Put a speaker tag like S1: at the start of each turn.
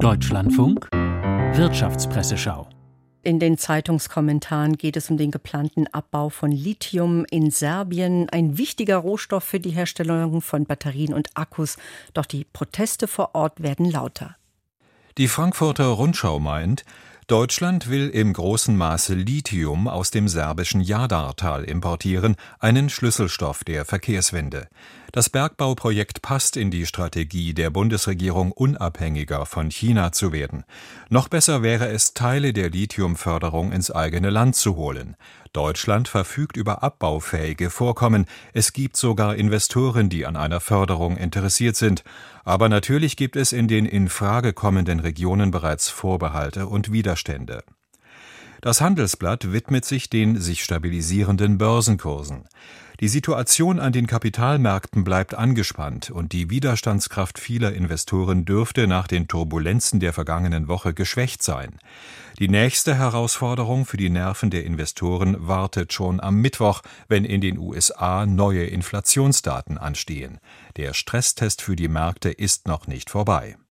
S1: Deutschlandfunk Wirtschaftspresseschau.
S2: In den Zeitungskommentaren geht es um den geplanten Abbau von Lithium in Serbien, ein wichtiger Rohstoff für die Herstellung von Batterien und Akkus. Doch die Proteste vor Ort werden lauter.
S3: Die Frankfurter Rundschau meint, Deutschland will im großen Maße Lithium aus dem serbischen Jadar-Tal importieren, einen Schlüsselstoff der Verkehrswende. Das Bergbauprojekt passt in die Strategie der Bundesregierung, unabhängiger von China zu werden. Noch besser wäre es, Teile der Lithiumförderung ins eigene Land zu holen. Deutschland verfügt über abbaufähige Vorkommen. Es gibt sogar Investoren, die an einer Förderung interessiert sind. Aber natürlich gibt es in den in Frage kommenden Regionen bereits Vorbehalte und Widerstände. Das Handelsblatt widmet sich den sich stabilisierenden Börsenkursen. Die Situation an den Kapitalmärkten bleibt angespannt und die Widerstandskraft vieler Investoren dürfte nach den Turbulenzen der vergangenen Woche geschwächt sein. Die nächste Herausforderung für die Nerven der Investoren wartet schon am Mittwoch, wenn in den USA neue Inflationsdaten anstehen. Der Stresstest für die Märkte ist noch nicht vorbei.